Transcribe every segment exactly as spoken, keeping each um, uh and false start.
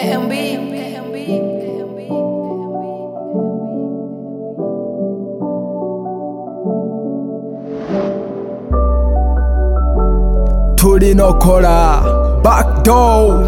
A M B. Turinokola backdoor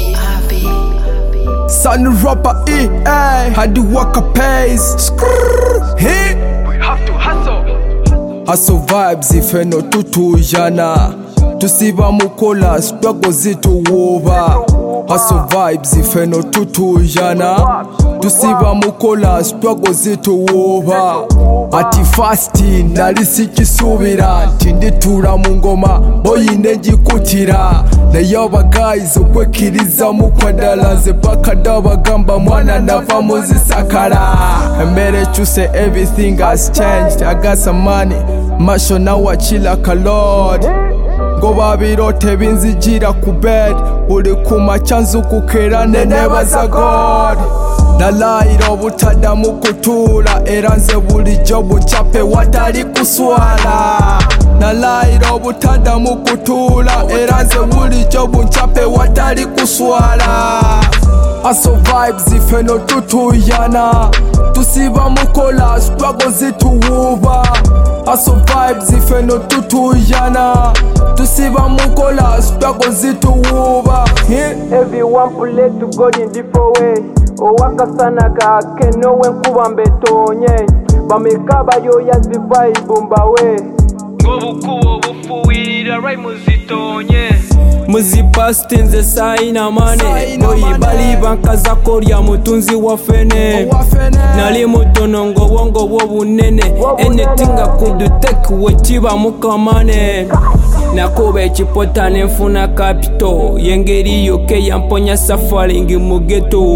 Sun rapper E A Hadi waka pace Skrrr Hit We have to hustle. Hustle vibes ifeno tutujana Tusiba mukola struggle zituwuba Hustle vibes ifeno tutujana Tusiba mukola struggle zituwuba Ati fasti nali sikisubira Tinditura mu ngoma boyine njikutira Nayo guys okwekiriza mukwadala Nze bakada bagamba mwana nava muzisakala Emere chuse everything has changed I got some money Masho now I chill like a lord Ngoba birote binzijira ku bed Buli kuma chanzu kukera nenebaza God Nalayira obutada mu kutula era nze bulijjo bucape watali kuswala Nalayira obutada mu kutula era nze bulijjo bucape watali kuswala Hustle vibes ifeno tutuyana Tusiba mukola struggle zituwuba Hustle vibes ifeno tutuyana Tusiba mukola struggle zituwuba Everyone pray to God in different way. Owakasana kake nowe nkuba mbetonye bameka bayoya zivibe mbawe ngobukubo bufuwirira right muzitonye muzipasti nze sayina mane boyi bali bankaza kolya mutunzi wa fene nali mutono ngobwongo bwo bunene anything I could take wekiba mukamane nakuba ekipota nenfuna capital yengeri yoke yamponya suffering mu ghetto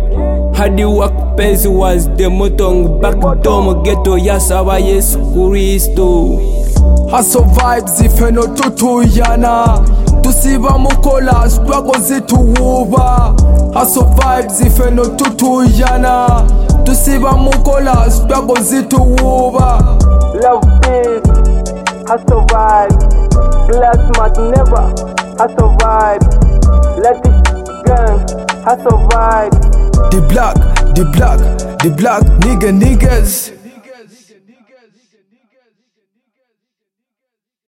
Hadi work pays was the motto back dome ghetto yasaba Yesu Kristo Hustle vibes ifeno tutuyana Tusiba mukola struggle zituwuba Hustle vibes ifeno tutuyana Tusiba mukola struggle zituwuba Love peace, hustle vibe Bless must never, hustle vibe Let it gang, hustle vibe The black, the black, the black nigga niggas